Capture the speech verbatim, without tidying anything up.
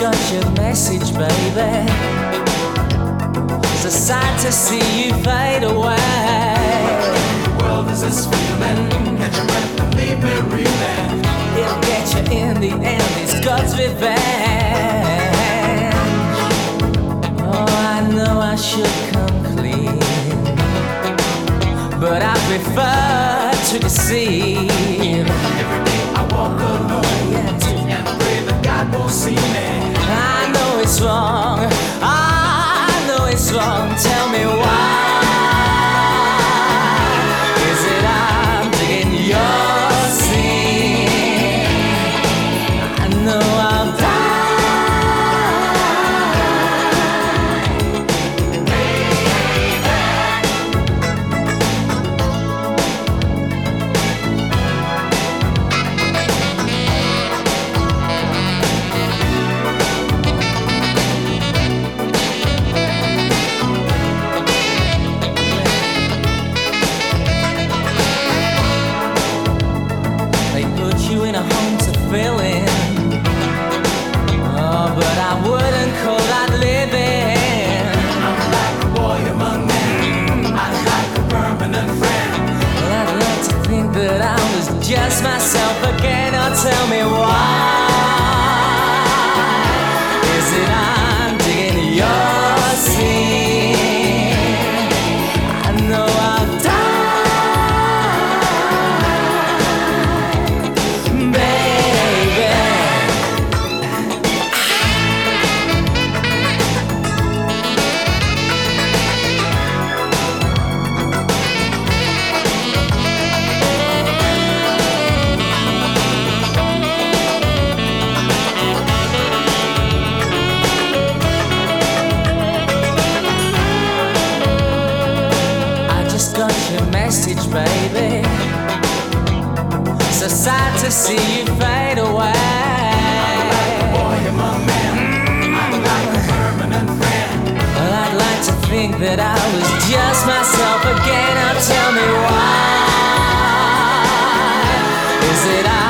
got your message, baby. It's a sight to see you fade away. The world is this feeling. Catch your breath and leave me reeling. It'll get you in the end, it's God's revenge. Oh, I know I should come clean, but I prefer to deceive. Every day I walk alone, Yes. and pray that God won't see me. I know it's wrong, I know it's wrong. Tell me why. Is it I'm digging your sin? I know I'll die. They put you in a home to fill in. Oh, but I wouldn't call that living. I'm like a boy among men. I'm like a permanent friend. Well, I'd like to think that I was just myself again. Oh, tell me why. Is it I'm digging your sin? I know I'll die, baby. I just got your message, baby. So sad to see you fade away. Boy among men. I'm like a permanent friend. Well, I'd like to think that I was just myself again. Now tell me why. Is it I?